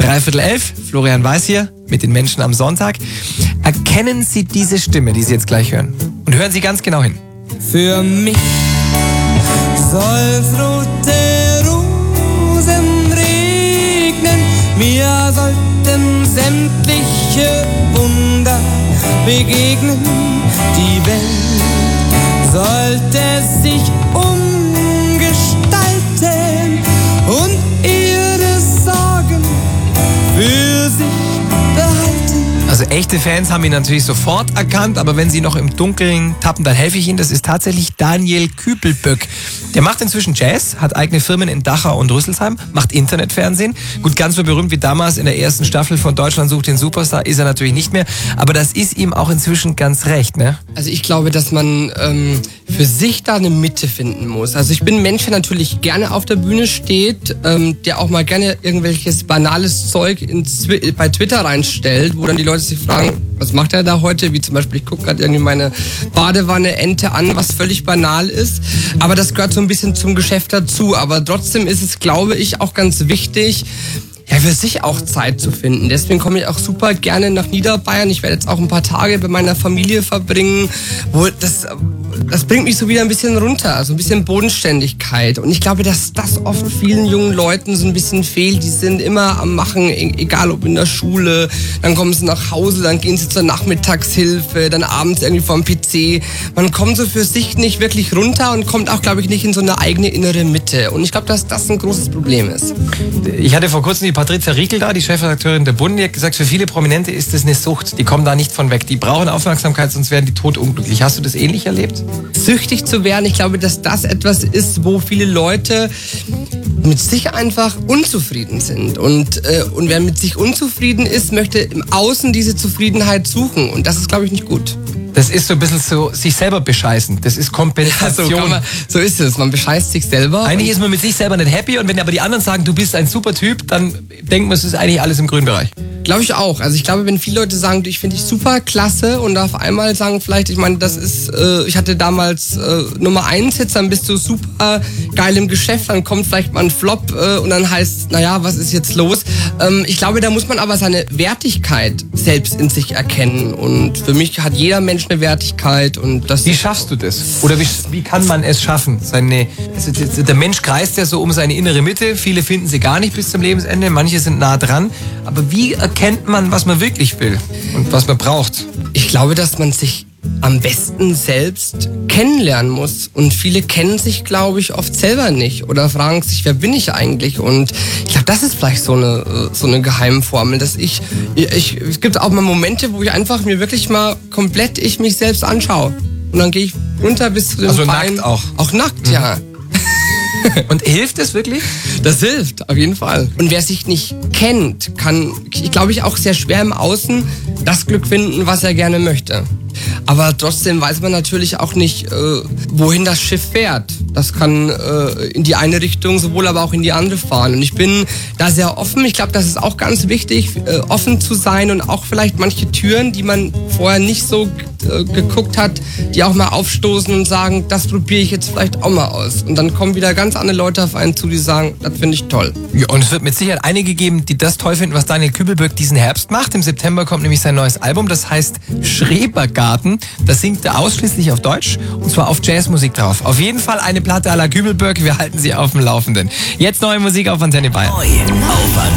11:15. Florian Weiß hier mit den Menschen am Sonntag. Erkennen Sie diese Stimme, die Sie jetzt gleich hören? Und hören Sie ganz genau hin. Für mich soll's rote Rosen regnen, mir sollten sämtliche Wunder begegnen. Die Welt sollte sich umgestalten und ihre Sorgen für sich behalten. Also echte Fans haben ihn natürlich sofort erkannt, aber wenn Sie noch im Dunkeln tappen, dann helfe ich Ihnen. Das ist tatsächlich Daniel Kübelböck. Der macht inzwischen Jazz, hat eigene Firmen in Dachau und Rüsselsheim, macht Internetfernsehen. Gut, ganz so berühmt wie damals in der ersten Staffel von Deutschland sucht den Superstar ist er natürlich nicht mehr, aber das ist ihm auch inzwischen ganz recht, ne? Also ich glaube, dass man für sich da eine Mitte finden muss. Also ich bin ein Mensch, der natürlich gerne auf der Bühne steht, der auch mal gerne irgendwelches banales Zeug bei Twitter reinstellt, wo dann die Leute sich fragen, was macht er da heute? Wie zum Beispiel, ich gucke gerade irgendwie meine Badewanne-Ente an, was völlig banal ist. Aber das gehört so ein bisschen zum Geschäft dazu. Aber trotzdem ist es, glaube ich, auch ganz wichtig, ja, für sich auch Zeit zu finden. Deswegen komme ich auch super gerne nach Niederbayern. Ich werde jetzt auch ein paar Tage bei meiner Familie verbringen, wo das bringt mich so wieder ein bisschen runter, so ein bisschen Bodenständigkeit. Und ich glaube, dass das oft vielen jungen Leuten so ein bisschen fehlt. Die sind immer am Machen, egal ob in der Schule, dann kommen sie nach Hause, dann gehen sie zur Nachmittagshilfe, dann abends irgendwie vorm PC. Man kommt so für sich nicht wirklich runter und kommt auch, glaube ich, nicht in so eine eigene innere Mitte. Und ich glaube, dass das ein großes Problem ist. Ich hatte vor kurzem die Patricia Riekel da, die Chefredakteurin der Bund, die hat gesagt, für viele Prominente ist das eine Sucht. Die kommen da nicht von weg. Die brauchen Aufmerksamkeit, sonst werden die totunglücklich. Hast du das ähnlich erlebt? Süchtig zu werden, ich glaube, dass das etwas ist, wo viele Leute mit sich einfach unzufrieden sind. Und wer mit sich unzufrieden ist, möchte im Außen diese Zufriedenheit suchen. Und das ist, glaube ich, nicht gut. Das ist so ein bisschen so sich selber bescheißen. Das ist Kompensation. Ja, so ist es. Man bescheißt sich selber. Eigentlich ist man mit sich selber nicht happy und wenn aber die anderen sagen, du bist ein super Typ, dann denkt man, es ist eigentlich alles im grünen Bereich. Glaube ich auch. Also ich glaube, wenn viele Leute sagen, ich finde dich super klasse und auf einmal sagen vielleicht, ich meine, das ist, ich hatte damals Nummer 1 Hits, dann bist du super geil im Geschäft, dann kommt vielleicht mal ein Flop und dann heißt, naja, was ist jetzt los? Ich glaube, da muss man aber seine Wertigkeit selbst in sich erkennen und für mich hat jeder Mensch eine Wertigkeit und das. Wie schaffst du das? Oder wie kann man es schaffen? Der Mensch kreist ja so um seine innere Mitte. Viele finden sie gar nicht bis zum Lebensende. Manche sind nah dran. Aber wie erkennt man, was man wirklich will und was man braucht? Ich glaube, dass man sich am besten selbst kennenlernen muss. Und viele kennen sich, glaube ich, oft selber nicht oder fragen sich, wer bin ich eigentlich? Und ich glaube, das ist vielleicht so eine Geheimformel, dass es gibt auch mal Momente, wo ich einfach mir wirklich mal komplett mich selbst anschaue. Und dann gehe ich runter bis zu den Also Beinen. nackt auch? Auch nackt, ja. Und hilft es wirklich? Das hilft, auf jeden Fall. Und wer sich nicht kennt, kann, ich glaube, auch sehr schwer im Außen das Glück finden, was er gerne möchte. Aber trotzdem weiß man natürlich auch nicht, wohin das Schiff fährt. Das kann in die eine Richtung sowohl, aber auch in die andere fahren. Und ich bin da sehr offen. Ich glaube, das ist auch ganz wichtig, offen zu sein und auch vielleicht manche Türen, die man vorher nicht so geguckt hat, die auch mal aufstoßen und sagen, das probiere ich jetzt vielleicht auch mal aus. Und dann kommen wieder ganz andere Leute auf einen zu, die sagen, das finde ich toll. Ja, und es wird mit Sicherheit einige geben, die das toll finden, was Daniel Kübelböck diesen Herbst macht. Im September kommt nämlich sein neues Album, das heißt Schrebergarten. Das singt er ausschließlich auf Deutsch und zwar auf Jazzmusik drauf. Auf jeden Fall eine Platte à la Kübelböck, wir halten Sie auf dem Laufenden. Jetzt neue Musik auf Antenne Bayern. Neu auf